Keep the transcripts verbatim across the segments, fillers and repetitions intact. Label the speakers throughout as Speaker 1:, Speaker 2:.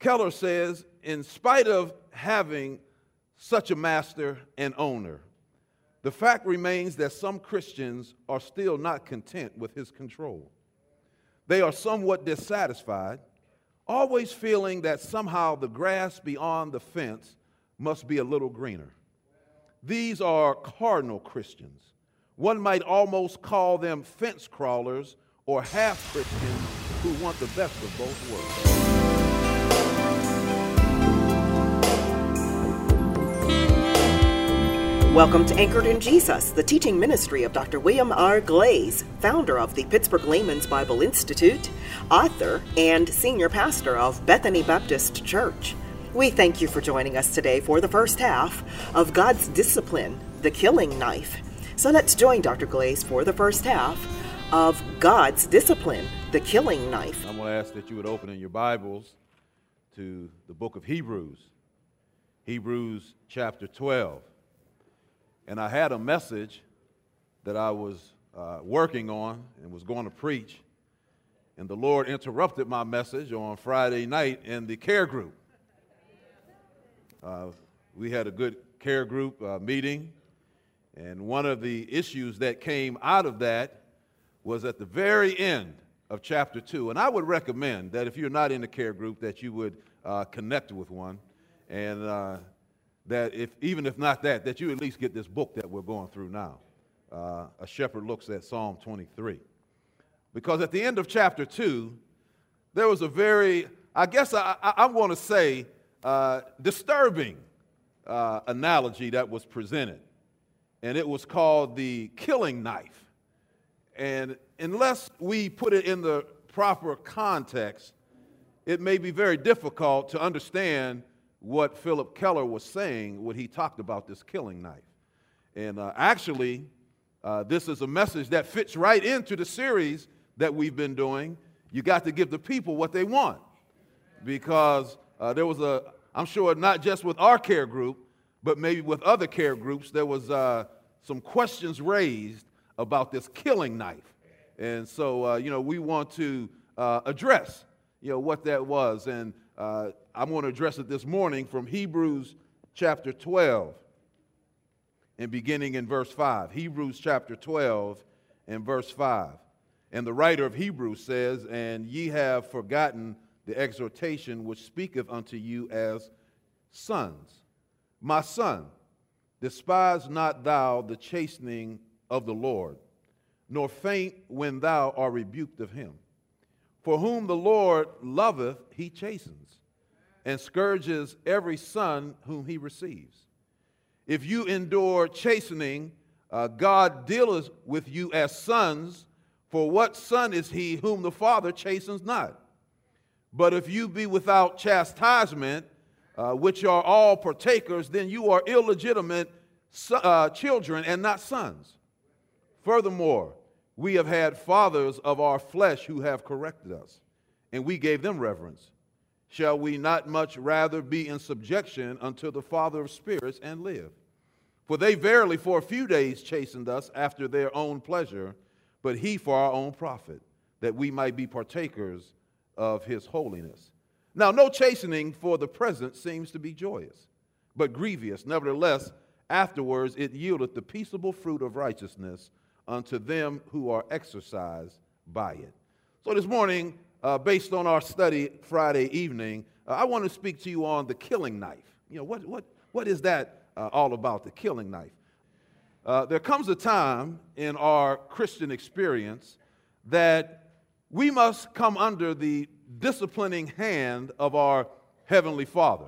Speaker 1: Keller says, in spite of having such a master and owner, the fact remains that some Christians are still not content with his control. They are somewhat dissatisfied, always feeling that somehow the grass beyond the fence must be a little greener. These are cardinal Christians. One might almost call them fence crawlers or half Christians who want the best of both worlds.
Speaker 2: Welcome to Anchored in Jesus, the teaching ministry of Doctor William R. Glaze, founder of the Pittsburgh Layman's Bible Institute, author, and senior pastor of Bethany Baptist Church. We thank you for joining us today for the first half of God's Discipline, the Killing Knife. So let's join Doctor Glaze for the first half of God's Discipline, the Killing Knife.
Speaker 1: I'm going to ask that you would open in your Bibles to the book of Hebrews, Hebrews chapter twelve. And I had a message that I was uh, working on and was going to preach, and the Lord interrupted my message on Friday night in the care group. Uh, we had a good care group uh, meeting, and one of the issues that came out of that was at the very end of chapter two. And I would recommend that if you're not in the care group, that you would uh, connect with one, and uh, that if even if not that, that you at least get this book that we're going through now. Uh, a Shepherd Looks at Psalm twenty-three. Because at the end of chapter two, there was a very, I guess I, I, I'm going to say, uh, disturbing uh, analogy that was presented. And it was called the killing knife. And unless we put it in the proper context, it may be very difficult to understand what Philip Keller was saying when he talked about this killing knife. And uh, actually, uh, this is a message that fits right into the series that we've been doing. You got to give the people what they want. Because uh, there was a, I'm sure not just with our care group, but maybe with other care groups, there was uh, some questions raised about this killing knife. And so, uh, you know, we want to uh, address, you know, what that was. And uh, I'm going to address it this morning from Hebrews chapter twelve and beginning in verse five. Hebrews chapter twelve and verse five. And the writer of Hebrews says, "And ye have forgotten the exhortation which speaketh unto you as sons. My son, despise not thou the chastening of the Lord, nor faint when thou art rebuked of him. For whom the Lord loveth, he chastens, and scourges every son whom he receives. If you endure chastening, uh, God dealeth with you as sons. For what son is he whom the Father chastens not? But if you be without chastisement, uh, which are all partakers, then you are illegitimate so, uh, children and not sons. Furthermore, we have had fathers of our flesh who have corrected us, and we gave them reverence. Shall we not much rather be in subjection unto the Father of spirits and live? For they verily for a few days chastened us after their own pleasure, but he for our own profit, that we might be partakers of his holiness. Now no chastening for the present seems to be joyous, but grievous. Nevertheless, afterwards it yieldeth the peaceable fruit of righteousness unto them who are exercised by it." So this morning, uh, based on our study Friday evening, uh, I want to speak to you on the killing knife. You know, what, what, what is that uh, all about, the killing knife? Uh, there comes a time in our Christian experience that we must come under the disciplining hand of our Heavenly Father.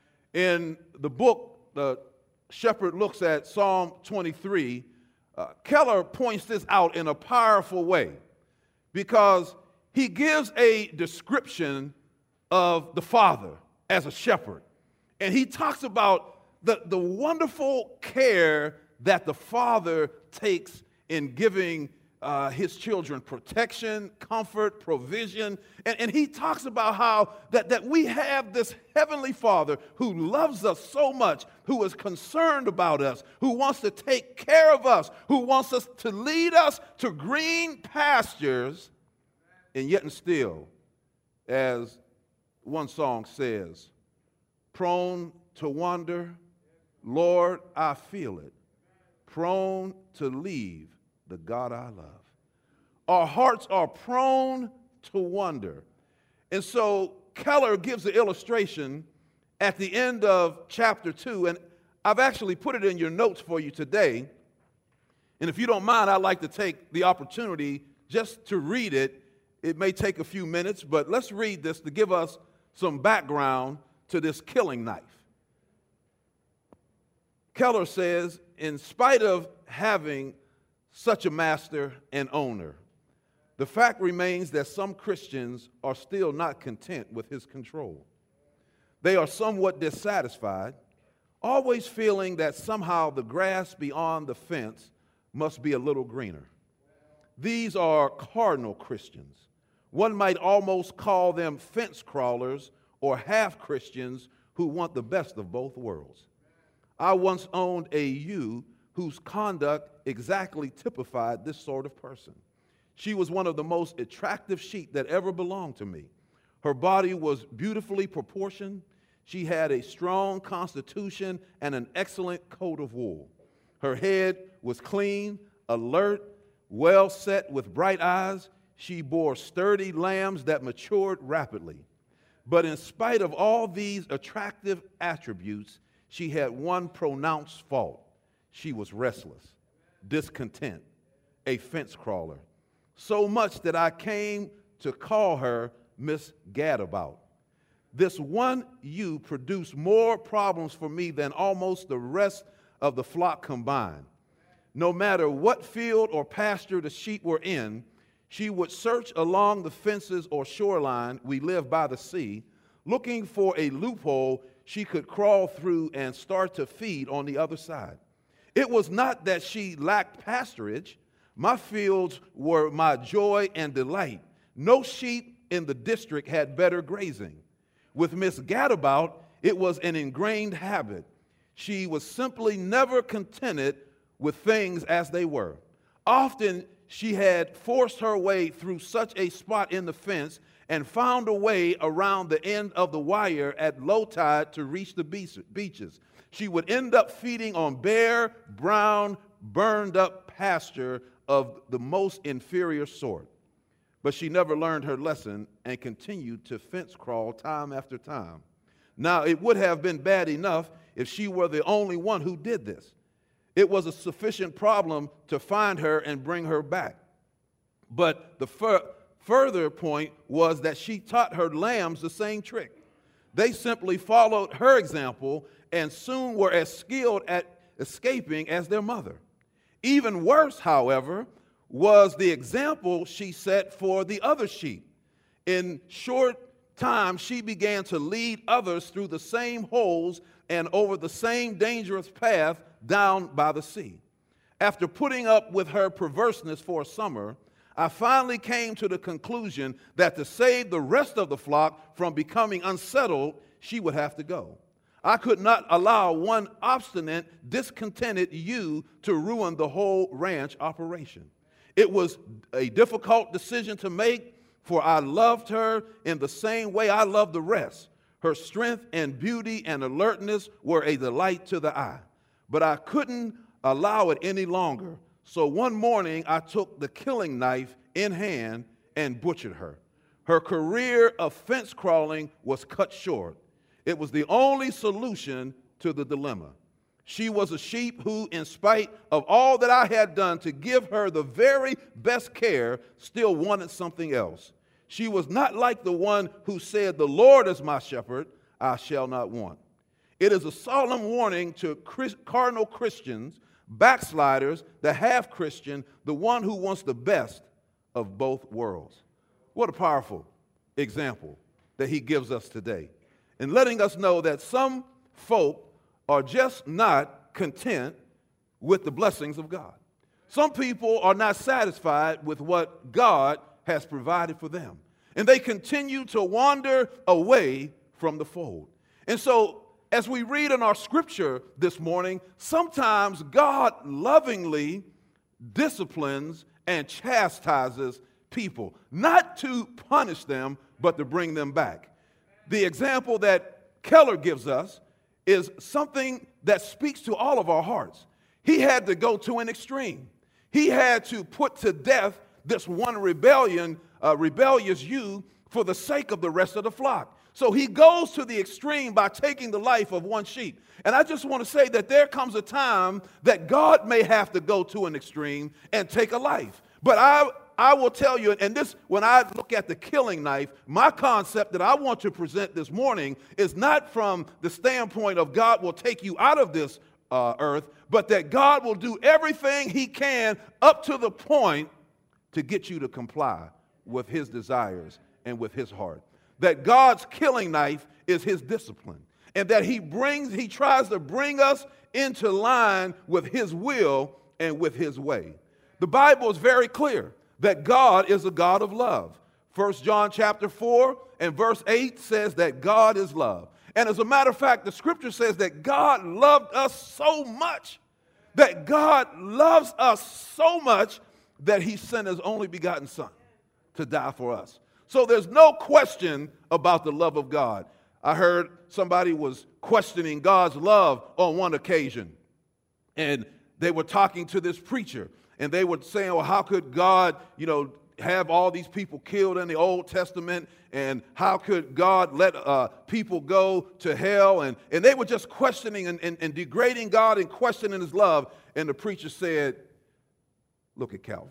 Speaker 1: In the book, The Shepherd Looks at Psalm twenty-three, Uh, Keller points this out in a powerful way because he gives a description of the Father as a shepherd. And he talks about the, the wonderful care that the Father takes in giving uh, his children protection, comfort, provision. And, and he talks about how that, that we have this Heavenly Father who loves us so much, who is concerned about us, who wants to take care of us, who wants us to lead us to green pastures, and yet and still, as one song says, prone to wander, Lord, I feel it, prone to leave the God I love. Our hearts are prone to wander. And so Keller gives the illustration at the end of chapter two, and I've actually put it in your notes for you today. And if you don't mind, I'd like to take the opportunity just to read it. It may take a few minutes, but let's read this to give us some background to this killing knife. Keller says, in spite of having such a master and owner, the fact remains that some Christians are still not content with his control. They are somewhat dissatisfied, always feeling that somehow the grass beyond the fence must be a little greener. These are cardinal Christians. One might almost call them fence crawlers or half-Christians who want the best of both worlds. I once owned a ewe whose conduct exactly typified this sort of person. She was one of the most attractive sheep that ever belonged to me. Her body was beautifully proportioned. She had a strong constitution and an excellent coat of wool. Her head was clean, alert, well set with bright eyes. She bore sturdy lambs that matured rapidly. But in spite of all these attractive attributes, she had one pronounced fault. She was restless, discontent, a fence crawler. So much that I came to call her Miss Gadabout. This one ewe produced more problems for me than almost the rest of the flock combined. No matter what field or pasture the sheep were in, she would search along the fences or shoreline, we live by the sea, looking for a loophole she could crawl through and start to feed on the other side. It was not that she lacked pasturage. My fields were my joy and delight. No sheep in the district had better grazing. With Miss Gadabout, it was an ingrained habit. She was simply never contented with things as they were. Often she had forced her way through such a spot in the fence and found a way around the end of the wire at low tide to reach the beaches. She would end up feeding on bare, brown, burned up pasture of the most inferior sort. But she never learned her lesson and continued to fence crawl time after time. Now, it would have been bad enough if she were the only one who did this. It was a sufficient problem to find her and bring her back. But the fur- further point was that she taught her lambs the same trick. They simply followed her example and soon were as skilled at escaping as their mother. Even worse, however, was the example she set for the other sheep. In short time, she began to lead others through the same holes and over the same dangerous path down by the sea. After putting up with her perverseness for a summer, I finally came to the conclusion that to save the rest of the flock from becoming unsettled, she would have to go. I could not allow one obstinate, discontented ewe to ruin the whole ranch operation. It was a difficult decision to make, for I loved her in the same way I loved the rest. Her strength and beauty and alertness were a delight to the eye. But I couldn't allow it any longer. So one morning I took the killing knife in hand and butchered her. Her career of fence crawling was cut short. It was the only solution to the dilemma. She was a sheep who, in spite of all that I had done to give her the very best care, still wanted something else. She was not like the one who said, "The Lord is my shepherd, I shall not want." It is a solemn warning to Christ, cardinal Christians, backsliders, the half-Christian, the one who wants the best of both worlds. What a powerful example that he gives us today, in letting us know that some folk are just not content with the blessings of God. Some people are not satisfied with what God has provided for them, and they continue to wander away from the fold. And so, as we read in our scripture this morning, sometimes God lovingly disciplines and chastises people, not to punish them, but to bring them back. The example that Keller gives us is something that speaks to all of our hearts. He had to go to an extreme. He had to put to death this one rebellion, uh, rebellious ewe for the sake of the rest of the flock. So he goes to the extreme by taking the life of one sheep. And I just want to say that there comes a time that God may have to go to an extreme and take a life. But I, I will tell you, and this, when I look at the killing knife, my concept that I want to present this morning is not from the standpoint of God will take you out of this uh, earth, but that God will do everything he can up to the point to get you to comply with his desires and with his heart. That God's killing knife is his discipline, and that he brings, he tries to bring us into line with his will and with his way. The Bible is very clear that God is a God of love. First John chapter four and verse eight says that God is love. And as a matter of fact, the scripture says that God loved us so much, that God loves us so much that he sent his only begotten son to die for us. So there's no question about the love of God. I heard somebody was questioning God's love on one occasion, and they were talking to this preacher, and they were saying, well, how could God, you know, have all these people killed in the Old Testament, and how could God let uh, people go to hell? And, and they were just questioning and, and, and degrading God and questioning his love. And the preacher said, look at Calvary.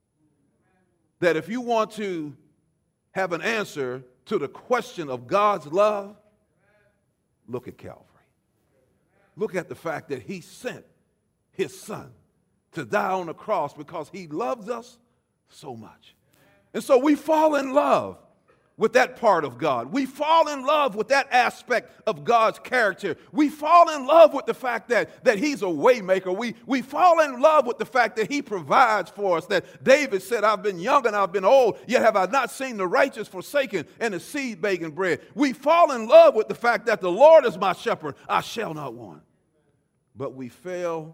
Speaker 1: That if you want to have an answer to the question of God's love, look at Calvary. Look at the fact that he sent his son to die on the cross because he loves us so much. And so we fall in love with that part of God. We fall in love with that aspect of God's character. We fall in love with the fact that, that he's a way maker. We, we fall in love with the fact that he provides for us. That David said, I've been young and I've been old, yet have I not seen the righteous forsaken and the seed begging bread. We fall in love with the fact that the Lord is my shepherd, I shall not want. But we fail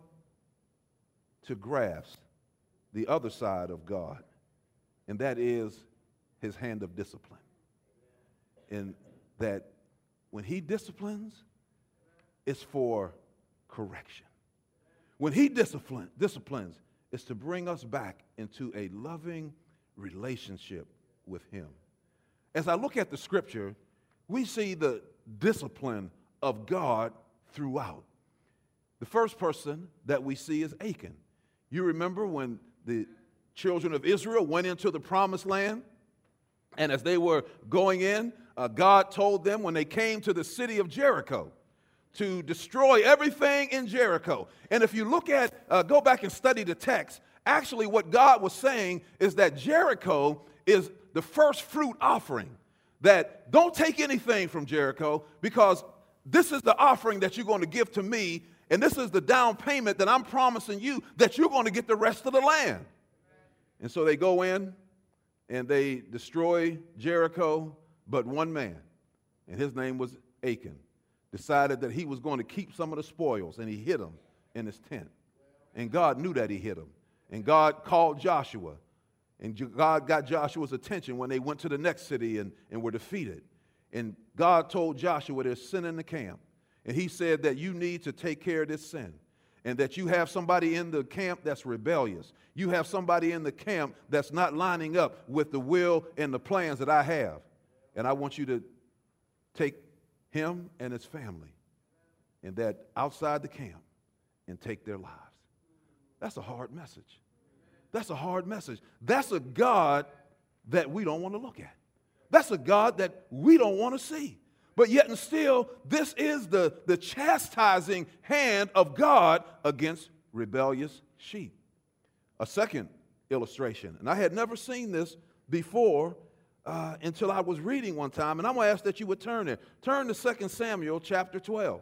Speaker 1: to grasp the other side of God, and that is his hand of discipline. And that when he disciplines, it's for correction. When he discipline, disciplines, it's to bring us back into a loving relationship with him. As I look at the scripture, we see the discipline of God throughout. The first person that we see is Achan. You remember when the children of Israel went into the promised land, and as they were going in, uh, God told them when they came to the city of Jericho to destroy everything in Jericho. And if you look at, uh, go back and study the text, actually what God was saying is that Jericho is the first fruit offering. That don't take anything from Jericho, because this is the offering that you're going to give to me, and this is the down payment that I'm promising you that you're going to get the rest of the land. And so they go in and they destroy Jericho, but one man, and his name was Achan, decided that he was going to keep some of the spoils, and he hid them in his tent. And God knew that he hid them. And God called Joshua, and God got Joshua's attention when they went to the next city and, and were defeated. And God told Joshua, there's sin in the camp. And he said that you need to take care of this sin, and that you have somebody in the camp that's rebellious. You have somebody in the camp that's not lining up with the will and the plans that I have. And I want you to take him and his family and that outside the camp and take their lives. That's a hard message. That's a hard message. That's a God that we don't want to look at. That's a God that we don't want to see. But yet and still, this is the, the chastising hand of God against rebellious sheep. A second illustration, and I had never seen this before uh, until I was reading one time, and I'm going to ask that you would turn there. Turn to Second Samuel chapter twelve.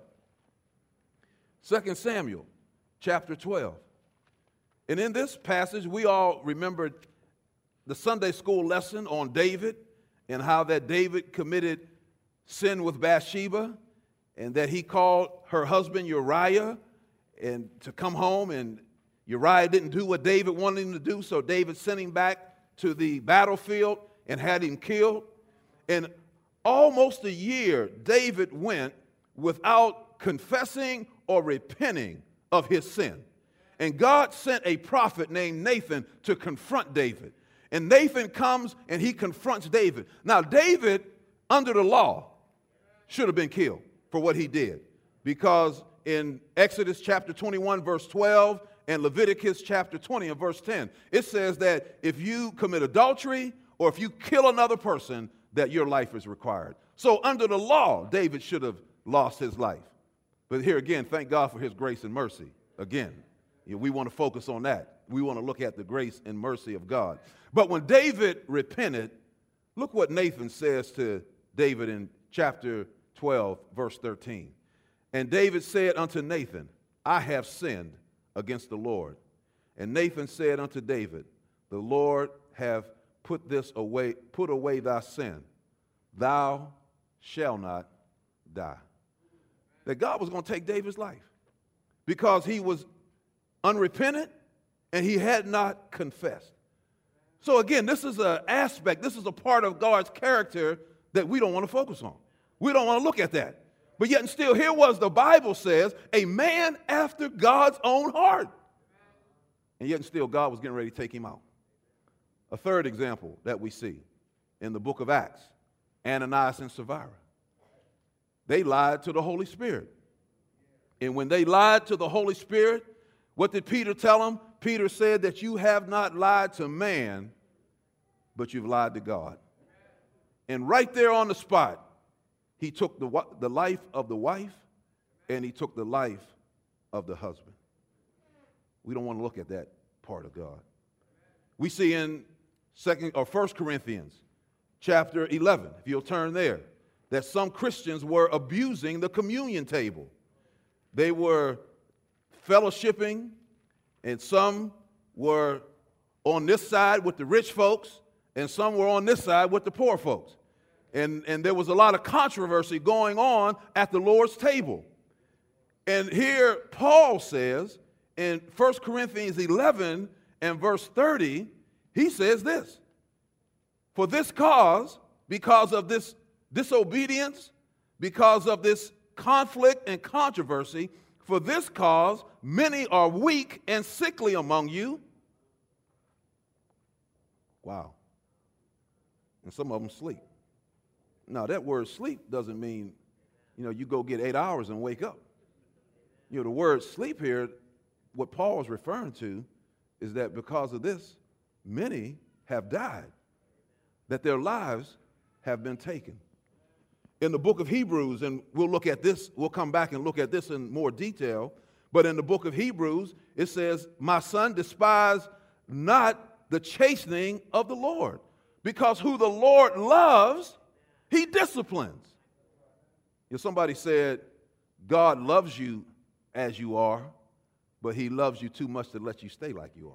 Speaker 1: Second Samuel chapter twelve. And in this passage, we all remembered the Sunday school lesson on David and how that David committed sin with Bathsheba, and that he called her husband Uriah and to come home, and Uriah didn't do what David wanted him to do, so David sent him back to the battlefield and had him killed. And almost a year David went without confessing or repenting of his sin. And God sent a prophet named Nathan to confront David. And Nathan comes and he confronts David. Now, David, under the law, should have been killed for what he did. Because in Exodus chapter twenty-one, verse twelve, and Leviticus chapter twenty and verse ten, it says that if you commit adultery or if you kill another person, that your life is required. So under the law, David should have lost his life. But here again, thank God for his grace and mercy. Again, you know, we want to focus on that. We want to look at the grace and mercy of God. But when David repented, look what Nathan says to David in chapter twelve, verse thirteen. And David said unto Nathan, I have sinned against the Lord. And Nathan said unto David, the Lord have put this away, put away thy sin. Thou shalt not die. That God was going to take David's life because he was unrepentant and he had not confessed. So again, this is an aspect, this is a part of God's character that we don't want to focus on. We don't want to look at that. But yet and still, here was the Bible says, a man after God's own heart. And yet and still, God was getting ready to take him out. A third example that we see in the book of Acts, Ananias and Sapphira. They lied to the Holy Spirit. And when they lied to the Holy Spirit, what did Peter tell them? Peter said that you have not lied to man, but you've lied to God. And right there on the spot, he took the, the life of the wife and he took the life of the husband. We don't want to look at that part of God. We see in second or First Corinthians chapter eleven, if you'll turn there, that some Christians were abusing the communion table. They were fellowshipping, and some were on this side with the rich folks, and some were on this side with the poor folks. And, and there was a lot of controversy going on at the Lord's table. And here Paul says in First Corinthians eleven and verse thirty, he says this, for this cause, because of this disobedience, because of this conflict and controversy, for this cause many are weak and sickly among you. Wow. And some of them sleep. Now, that word sleep doesn't mean, you know, you go get eight hours and wake up. You know, the word sleep here, what Paul is referring to is that because of this, many have died, that their lives have been taken. In the book of Hebrews, and we'll look at this, we'll come back and look at this in more detail, but in the book of Hebrews, it says, my son, despise not the chastening of the Lord, because who the Lord loves, he disciplines. You know, somebody said, God loves you as you are, but he loves you too much to let you stay like you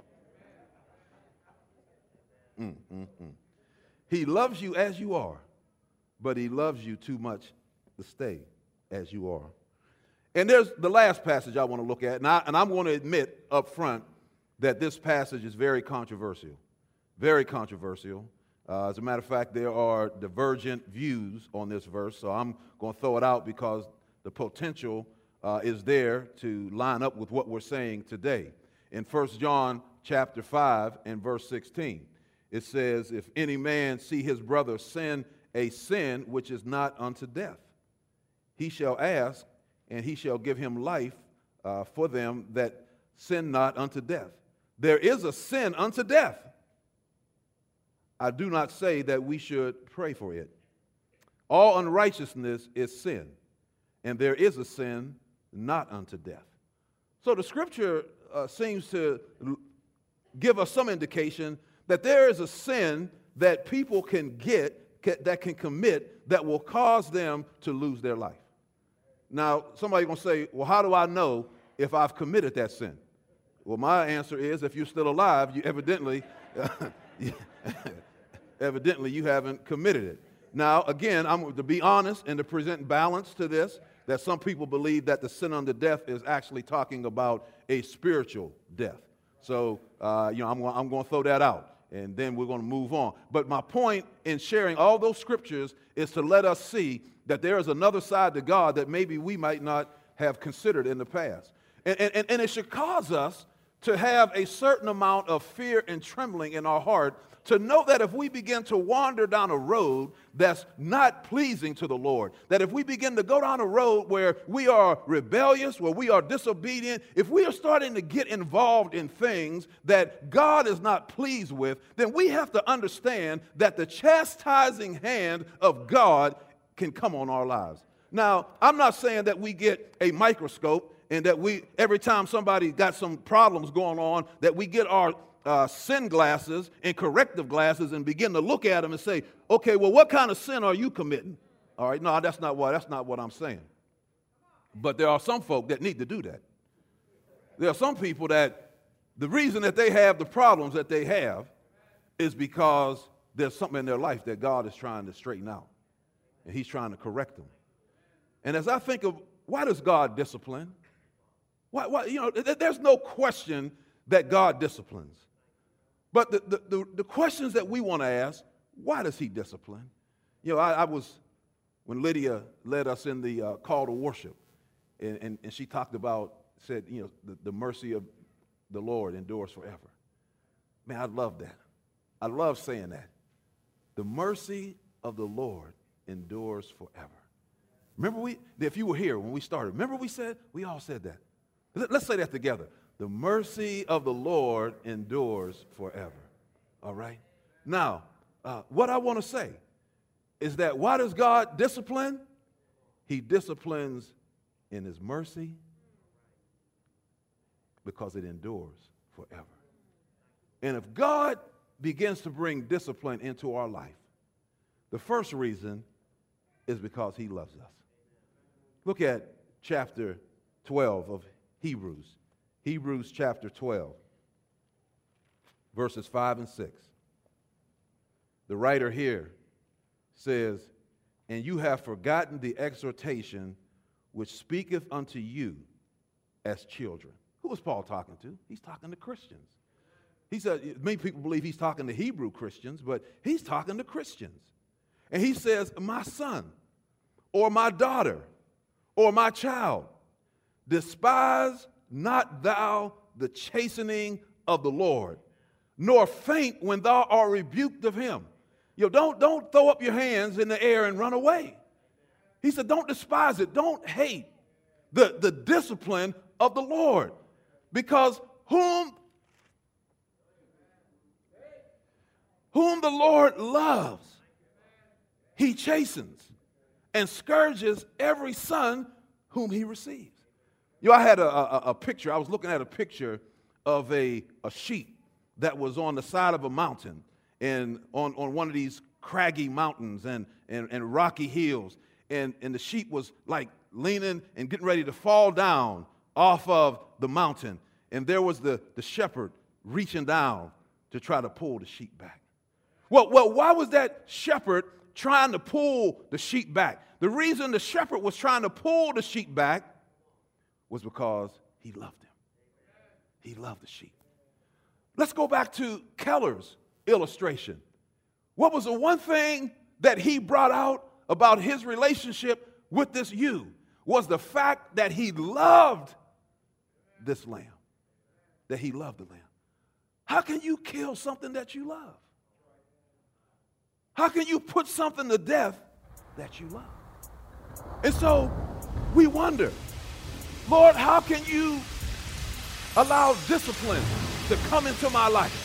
Speaker 1: are. Mm, mm, mm. He loves you as you are, but he loves you too much to stay as you are. And there's the last passage I want to look at, and, I, and I'm going to admit up front that this passage is very controversial, very controversial. Uh, as a matter of fact, there are divergent views on this verse, so I'm going to throw it out because the potential uh, is there to line up with what we're saying today. In First John chapter five and verse sixteen, it says, if any man see his brother sin a sin which is not unto death, he shall ask, and he shall give him life uh, for them that sin not unto death. There is a sin unto death. I do not say that we should pray for it. All unrighteousness is sin, and there is a sin not unto death. So the scripture uh, seems to give us some indication that there is a sin that people can get, ca- that can commit, that will cause them to lose their life. Now, somebody's going to say, well, how do I know if I've committed that sin? Well, my answer is, if you're still alive, you evidently... Evidently, you haven't committed it. Now, again, I'm to be honest and to present balance to this, that some people believe that the sin unto death is actually talking about a spiritual death. So, uh, you know, I'm, I'm going to throw that out. and then we're going to move on. But my point in sharing all those scriptures is to let us see that there is another side to God that maybe we might not have considered in the past. And, and, and it should cause us to have a certain amount of fear and trembling in our heart, to know that if we begin to wander down a road that's not pleasing to the Lord, that if we begin to go down a road where we are rebellious, where we are disobedient, if we are starting to get involved in things that God is not pleased with, then we have to understand that the chastising hand of God can come on our lives. Now, I'm not saying that we get a microscope and that we, every time somebody got some problems going on, that we get our uh, sin glasses and corrective glasses and begin to look at them and say, okay, well, what kind of sin are you committing? All right, no, that's not what, that's not what I'm saying. But there are some folk that need to do that. There are some people that the reason that they have the problems that they have is because there's something in their life that God is trying to straighten out, and he's trying to correct them. And as I think of, why does God discipline? Why, why, you know, there's no question that God disciplines. But the, the, the, the questions that we want to ask, why does he discipline? You know, I, I was, when Lydia led us in the uh, call to worship, and, and, and she talked about, said, you know, the, the mercy of the Lord endures forever. Man, I love that. I love saying that. The mercy of the Lord endures forever. Remember, we, if you were here when we started, remember we said, we all said that. Let's say that together. The mercy of the Lord endures forever. All right? Now, uh, what I want to say is that why does God discipline? He disciplines in his mercy because it endures forever. And if God begins to bring discipline into our life, the first reason is because he loves us. Look at chapter twelve of Hebrews. Hebrews chapter twelve, verses five and six. The writer here says, "And you have forgotten the exhortation which speaketh unto you as children." Who was Paul talking to? He's talking to Christians. He said, many people believe he's talking to Hebrew Christians, but he's talking to Christians. And he says, "My son, or my daughter, or my child, despise not thou the chastening of the Lord, nor faint when thou art rebuked of him." You know, don't, don't throw up your hands in the air and run away. He said, don't despise it. Don't hate the, the discipline of the Lord. Because whom, whom the Lord loves, he chastens and scourges every son whom he receives. You know, I had a, a, a picture. I was looking at a picture of a, a sheep that was on the side of a mountain and on, on one of these craggy mountains and, and, and rocky hills. And, and the sheep was like leaning and getting ready to fall down off of the mountain. And there was the, the shepherd reaching down to try to pull the sheep back. Well, well, why was that shepherd trying to pull the sheep back? The reason the shepherd was trying to pull the sheep back was because he loved him. He loved the sheep. Let's go back to Keller's illustration. What was the one thing that he brought out about his relationship with this ewe? Was the fact that he loved this lamb, that he loved the lamb. How can you kill something that you love? How can you put something to death that you love? And so we wonder, Lord, how can you allow discipline to come into my life?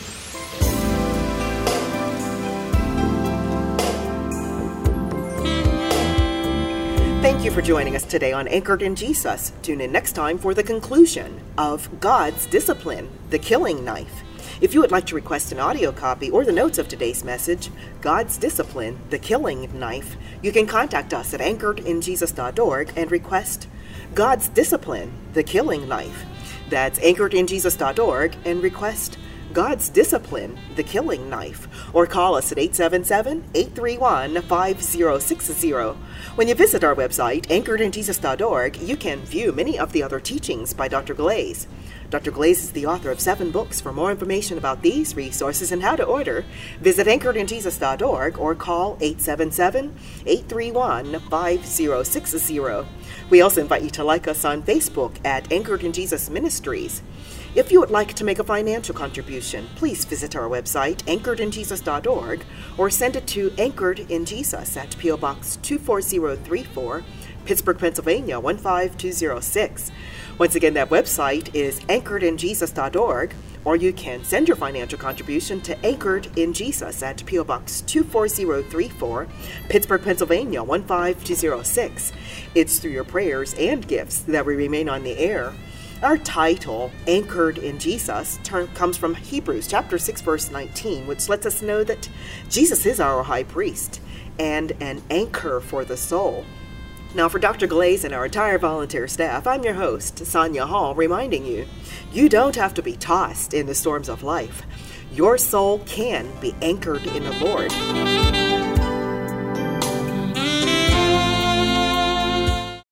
Speaker 2: Thank you for joining us today on Anchored in Jesus. Tune in next time for the conclusion of God's Discipline, the Killing Knife. If you would like to request an audio copy or the notes of today's message, God's Discipline, the Killing Knife, you can contact us at anchored in jesus dot org and request God's Discipline, the Killing Knife. That's anchored in jesus dot org and request God's Discipline, The Killing Knife, or call us at eight seven seven, eight three one, five zero six zero. When you visit our website, anchored in jesus dot org, you can view many of the other teachings by Doctor Glaze. Doctor Glaze is the author of seven books. For more information about these resources and how to order, visit anchored in jesus dot org or call eight seven seven, eight three one, five zero six zero. We also invite you to like us on Facebook at Anchored in Jesus Ministries. If you would like to make a financial contribution, please visit our website, anchored in jesus dot org, or send it to Anchored in Jesus at P O Box two four zero three four, Pittsburgh, Pennsylvania one five two zero six. Once again, that website is anchored in jesus dot org, or you can send your financial contribution to Anchored in Jesus at P O Box two four zero three four, Pittsburgh, Pennsylvania one five two zero six. It's through your prayers and gifts that we remain on the air. Our title, Anchored in Jesus, turn, comes from Hebrews chapter six, verse nineteen, which lets us know that Jesus is our high priest and an anchor for the soul. Now, for Doctor Glaze and our entire volunteer staff, I'm your host, Sonia Hall, reminding you, you don't have to be tossed in the storms of life. Your soul can be anchored in the Lord.